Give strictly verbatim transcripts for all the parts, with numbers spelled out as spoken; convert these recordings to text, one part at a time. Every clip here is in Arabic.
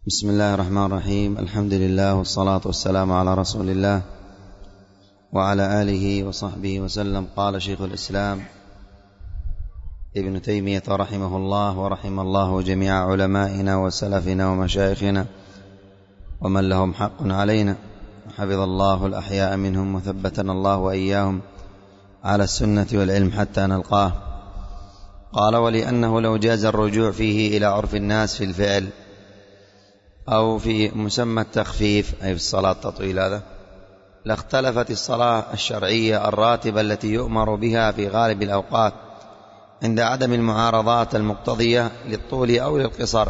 بسم الله الرحمن الرحيم. الحمد لله والصلاة والسلام على رسول الله وعلى آله وصحبه وسلم. قال شيخ الإسلام ابن تيمية رحمه الله ورحم الله جميع علمائنا وسلفنا ومشايخنا ومن لهم حق علينا، حفظ الله الأحياء منهم وثبتنا الله وإياهم على السنة والعلم حتى نلقاه. قال: ولأنه لو جاز الرجوع فيه إلى عرف الناس في الفعل أو في مسمى التخفيف أي في الصلاة التطويل هذا، لاختلفت الصلاة الشرعية الراتبة التي يؤمر بها في غالب الأوقات عند عدم المعارضات المقتضية للطول أو للقصر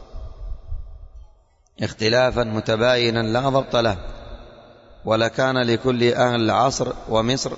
اختلافا متباينا لا ضبط له، ولكان لكل أهل العصر ومصر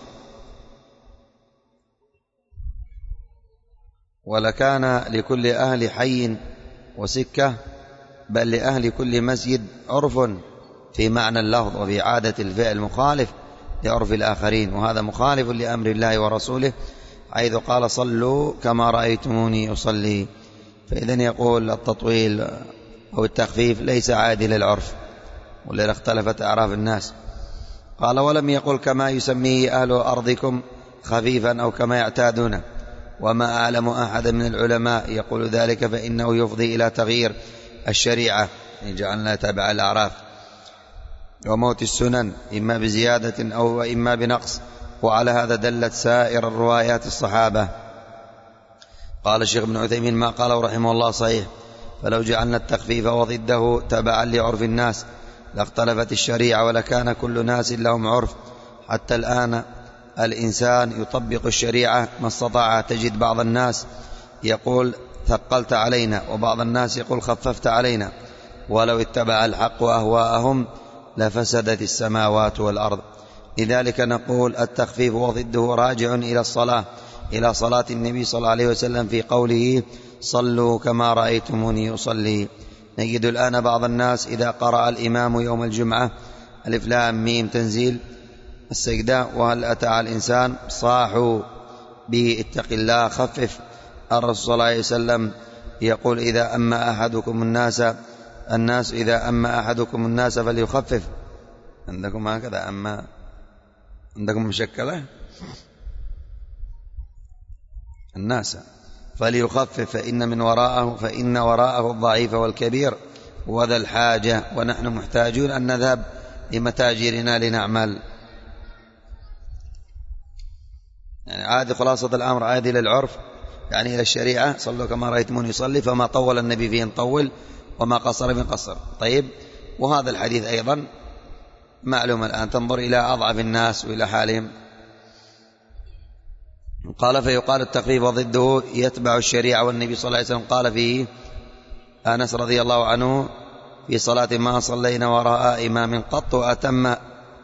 ولكان لكل أهل حي وسكة، بل لأهل كل مسجد عرف في معنى اللفظ وفي عادة الفعل مخالف لعرف الآخرين، وهذا مخالف لأمر الله ورسوله حيث قال: صلوا كما رأيتموني أصلي. فإذن يقول التطويل أو التخفيف ليس عادل العرف، ولذا اختلفت أعراف الناس. قال: ولم يقل كما يسميه أهل أرضكم خفيفا أو كما يعتادونه، وما أعلم أحد من العلماء يقول ذلك، فإنه يفضي إلى تغيير الشريعة جعلنا تابع الأعراف وموت السنن إما بزيادة أو إما بنقص، وعلى هذا دلت سائر الروايات الصحابة. قال الشيخ ابن عثيمين: ما قاله رحمه الله صحيح، فلو جعلنا التخفيف وضده تبعا لعرف الناس لاختلفت الشريعة، ولكان كل ناس لهم عرف. حتى الآن الإنسان يطبق الشريعة ما استطاع. تجد بعض الناس يقول: ثقلت علينا، وبعض الناس يقول: خففت علينا. ولو اتبع الحق أهواءهم لفسدت السماوات والأرض. لذلك نقول التخفيف وضده راجع إلى الصلاة إلى صلاة النبي صلى الله عليه وسلم في قوله: صلوا كما رأيتموني أصلي. نجد الآن بعض الناس إذا قرأ الإمام يوم الجمعة ألف لام ميم تنزيل السجدة وهل أتى على الإنسان صاحوا به: اتق الله، خفف. الرسول صلى الله عليه وسلم يقول: إذا أما أحدكم الناس الناس إذا أما أحدكم الناس فليخفف. عندكم هكذا أما عندكم مشكلة الناس فليخفف فإن من وراءه فإن وراءه الضعيف والكبير وذا الحاجة، ونحن محتاجون أن نذهب لمتاجرنا لنعمل. يعني عادي خلاصة الأمر عادي إلى العرف، يعني إلى الشريعة. صلوا كما رأيتموني يصلي، فما طول النبي فيه نطول وما قصر فيه قصر. طيب، وهذا الحديث أيضا معلوم الآن، تنظر إلى أضعف الناس وإلى حالهم. قال: فيقال التخفيف ضده يتبع الشريعة. والنبي صلى الله عليه وسلم قال فيه أنس رضي الله عنه في صلاة: ما صلينا وراء إمام قط أتم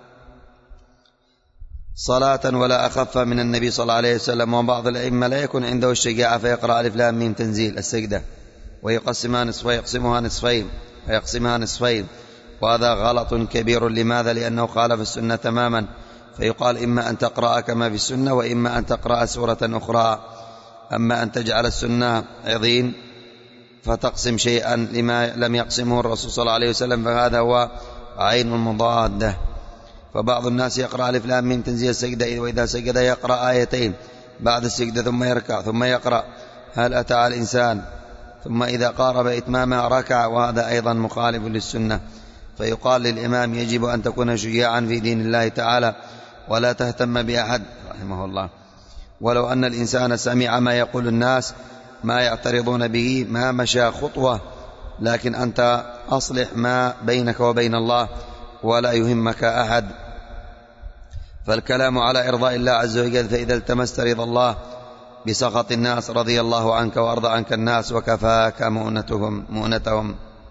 صلاة ولا أخف من النبي صلى الله عليه وسلم. وبعض الأئمة لا يكون عنده الشجاعة فيقرأ ألف لام ميم تنزيل السجدة ويقسمها نصفين يقسمها نصفين ويقسمها نصفين وهذا غلط كبير. لماذا؟ لأنه خالف السنة تماما. فيقال: إما أن تقرأ كما في السنة، وإما أن تقرأ سورة أخرى. أما أن تجعل السنة عظيم فتقسم شيئا لما لم يقسمه الرسول صلى الله عليه وسلم، فهذا هو عين المضادة. فبعض الناس يقرأ ألف لام ميم تنزيل السجدة، وإذا سجد يقرأ آيتين بعد السجدة ثم يركع ثم يقرأ هل أتى على الإنسان، ثم إذا قارب إتمامها ركع، وهذا أيضا مخالف للسنة. فيقال للإمام: يجب أن تكون شجاعا في دين الله تعالى ولا تهتم بأحد رحمه الله. ولو أن الإنسان سمع ما يقول الناس ما يعترضون به ما مشى خطوة، لكن أنت أصلح ما بينك وبين الله ولا يهمك أحد. فالكلام على إرضاء الله عز وجل، فإذا التمست رضا الله بسخط الناس رضي الله عنك وأرضى عنك الناس وكفاك مؤنتهم مؤنتهم.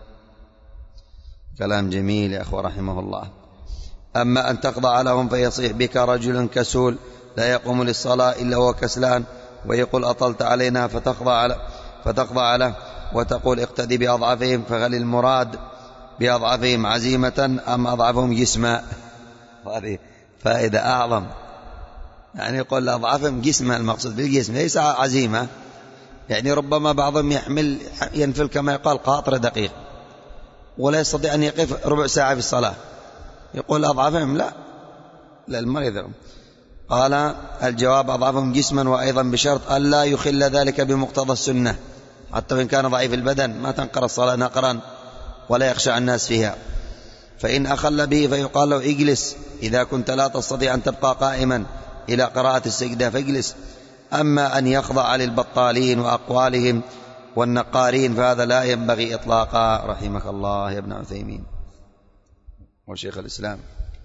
كلام جميل يا أخوة رحمه الله. أما أن تخضع لهم فيصيح بك رجل كسول لا يقوم للصلاة إلا هو كسلان، ويقول: أطلت علينا، فتخضع فتخضع له وتقول: اقتدي بأضعفهم. فهل المراد بأضعفهم عزيمة أم أضعفهم جسما؟ هذه فائدة أعظم. يعني يقول أضعفهم جسما، المقصود بالجسم ليس عزيمة. يعني ربما بعضهم يحمل ينفل كما يقال قاطر دقيق، ولا يستطيع أن يقف ربع ساعة في الصلاة، يقول أضعفهم؟ لا، لا المريض. قال الجواب أضعفهم جسما، وأيضا بشرط ألا يخل ذلك بمقتضى السنة، حتى وإن كان ضعيف البدن ما تنقر الصلاة نقرا ولا يخشى الناس فيها. فإن أخل به فيقال له اجلس، إذا كنت لا تستطيع أن تبقى قائما إلى قراءة السجدة فاجلس. أما أن يخضع للبطالين وأقوالهم والنقارين فهذا لا ينبغي إطلاقا. رحمك الله يا ابن عثيمين وشيخ الإسلام.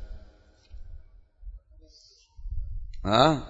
ها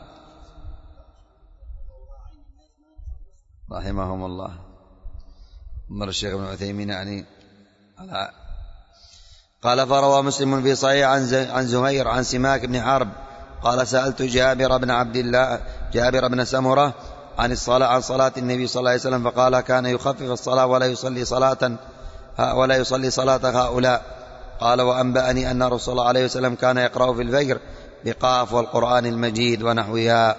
رحمهم الله. مر الشيخ ابن عثيمين يعني على قال فروى مسلم في صحيح عن زهير عن سماك بن حرب قال سألت جابر بن عبد الله جابر بن سمرة عن الصلاة عن صلاة النبي صلى الله عليه وسلم فقال كان يخفف الصلاة ولا يصلي صلاة ولا يصلي صلاة هؤلاء. قال وأنبأني أن رسول الله عليه وسلم كان يقرأ في الفجر بقاف والقرآن المجيد ونحوها.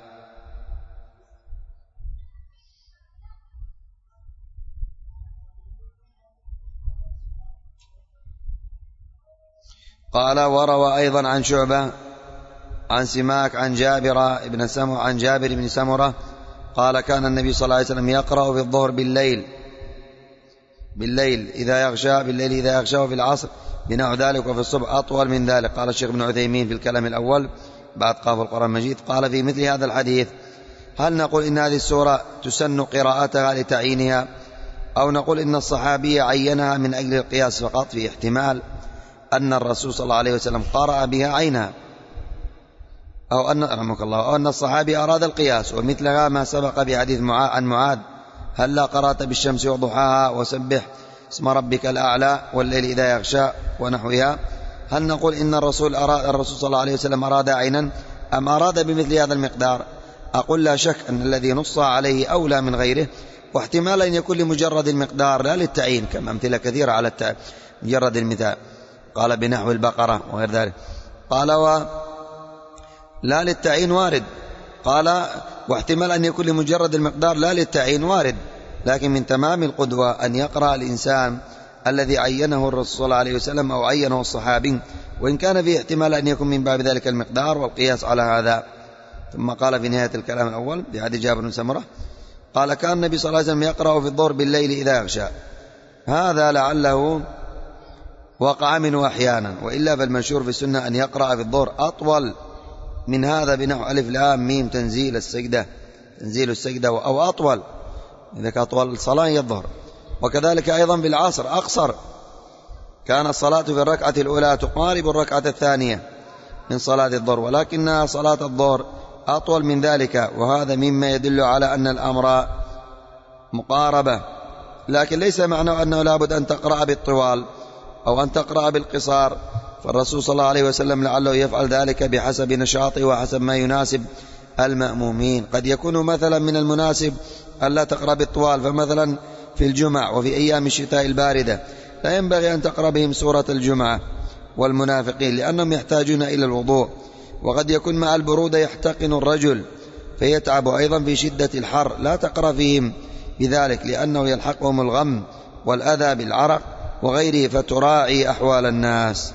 قال وروى أيضا عن شعبة عن سماك عن جابر بن سمرة عن جابر بن سمرة قال كان النبي صلى الله عليه وسلم يقرأ في الظهر بالليل بالليل إذا يغشى بالليل إذا يغشى وفي العصر بنحو ذلك وفي الصبح أطول من ذلك. قال الشيخ ابن عثيمين في الكلام الأول بعد قاف القرآن المجيد قال في مثل هذا الحديث هل نقول إن هذه السورة تسن قراءتها لتعيينها، أو نقول إن الصحابي عينها من أجل القياس فقط؟ في احتمال أن الرسول صلى الله عليه وسلم قرأ بها عينها، أو أن رحمك الله أو أن الصحابي أراد القياس. ومثلها ما سبق بحديث عن معاذ هل لا قرأت بالشمس وضحاها وسبح اسم ربك الأعلى والليل إذا يغشى ونحوها. هل نقول إن الرسول أراد الرسول صلى الله عليه وسلم أراد عينا أم أراد بمثل هذا المقدار؟ أقول لا شك أن الذي نص عليه أولى من غيره، واحتمال أن يكون لمجرد المقدار لا للتعيين، كما أمثلة كثيرة على مجرد المثال. قال بنحو البقرة وغير ذلك. قال و لا للتعيين وارد. قال واحتمال أن يكون لمجرد المقدار لا للتعيين وارد، لكن من تمام القدوة أن يقرأ الإنسان الذي عينه الرسول صلى الله عليه وسلم أو عينه الصحابي، وإن كان فيه احتمال أن يكون من باب ذلك المقدار والقياس على هذا. ثم قال في نهاية الكلام الأول بحديث جابر بن سمرة قال كان النبي صلى الله عليه وسلم يقرأ في الظهر بالليل إذا يغشى. هذا لعله وقع منه أحيانا، وإلا فالمشهور في السنة أن يقرأ في الظهر أطول من هذا بنحو ألف لام ميم تنزيل السجدة تنزيل السجدة أو أطول، إذا كانت أطول الصلاة هي الظهر. وكذلك أيضا بالعصر أقصر، كان الصلاة في الركعة الأولى تقارب الركعة الثانية من صلاة الظهر، ولكنها صلاة الظهر أطول من ذلك، وهذا مما يدل على أن الأمر مقاربة. لكن ليس معنى أنه لابد أن تقرأ بالطوال أو أن تقرأ بالقصار، فالرسول صلى الله عليه وسلم لعله يفعل ذلك بحسب نشاطه وحسب ما يناسب المأمومين. قد يكون مثلا من المناسب ألا تقرأ بالطوال، فمثلا في الجمع وفي أيام الشتاء الباردة لا ينبغي أن تقرأ بهم سورة الجمعة والمنافقين لأنهم يحتاجون إلى الوضوء، وقد يكون مع البرودة يحتقن الرجل فيتعب، أيضا في شدة الحر لا تقرأ فيهم بذلك لأنه يلحقهم الغم والأذى بالعرق وغيره، فتراعي أحوال الناس.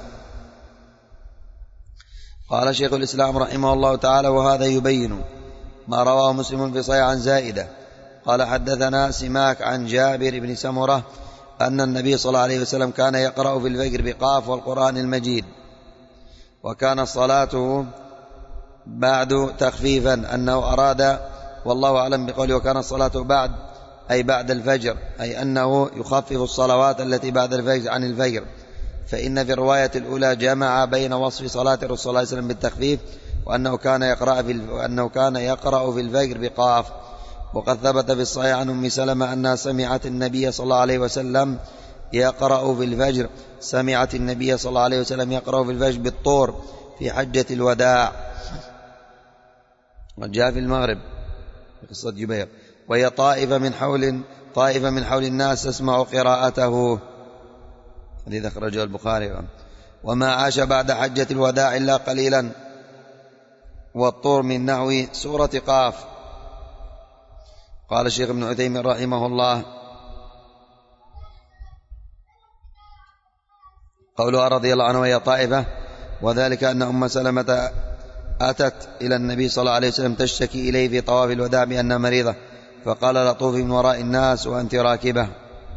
قال شيخ الإسلام رحمه الله تعالى وهذا يبين ما رواه مسلم في صحيح عن زائدة قال حدثنا سماك عن جابر بن سمرة أن النبي صلى الله عليه وسلم كان يقرأ في الفجر بقاف والقرآن المجيد، وكان صلاته بعد تخفيفا أنه أراد والله أعلم بقوله وكان صلاته بعد أي بعد الفجر، أي أنه يخفف الصلوات التي بعد الفجر عن الفجر، فإن في الرواية الأولى جمع بين وصف صلاة الرسول صلى الله عليه وسلم بالتخفيف وأنه كان يقرأ في وأنه كان يقرأ في الفجر بقاف. وقد ثبت في الصحيح عن أم سلمة أنها سمعت النبي صلى الله عليه وسلم يقرأ في الفجر سمعت النبي صلى الله عليه وسلم يقرأ في الفجر بالطور في حجة الوداع، وجاء في المغرب في قصة جبير وهي طائفة من حول طائفة من حول الناس تسمع قراءته، الذي أخرجه البخاري. وما عاش بعد حجة الوداع إلا قليلا، والطور من نحو سورة قاف. قال الشيخ ابن عثيمين رحمه الله قولها رضي الله عنه وهي طائفة، وذلك أن أم سلمة أتت إلى النبي صلى الله عليه وسلم تشتكي إليه في طواف الوداع بأنها مريضة، فقال لا طوفي من وراء الناس وأنت راكبة،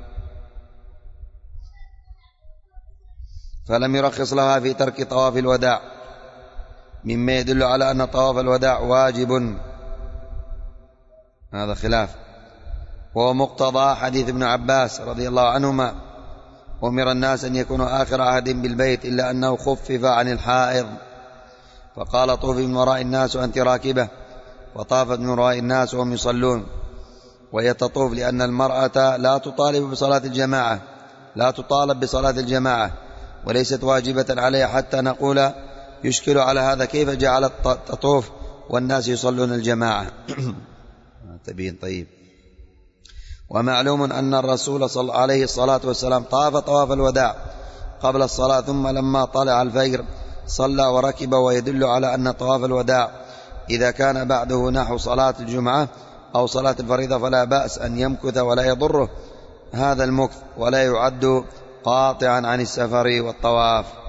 فلم يرخص لها في ترك طواف الوداع، مما يدل على أن طواف الوداع واجب. هذا خلاف، وهو مقتضى حديث ابن عباس رضي الله عنهما: أمر الناس أن يكونوا آخر عهد بالبيت إلا أنه خفف عن الحائض، فقال طوفي من وراء الناس وأنت راكبة، فطافت من وراء الناس وهم يصلون. وهي تطوف لأن المرأة لا تطالب بصلاة الجماعة لا تطالب بصلاة الجماعة وليست واجبة عليها، حتى نقول يشكل على هذا كيف جعلت تطوف والناس يصلون الجماعة. تبين طيب. ومعلوم أن الرسول صلى عليه الصلاة والسلام طاف طواف الوداع قبل الصلاة، ثم لما طلع الفجر صلى وركب، ويدل على أن طواف الوداع إذا كان بعده نحو صلاة الجمعة أو صلاة الفريضة فلا بأس أن يمكث ولا يضره هذا المكث، ولا يعد قاطعا عن السفر والطواف.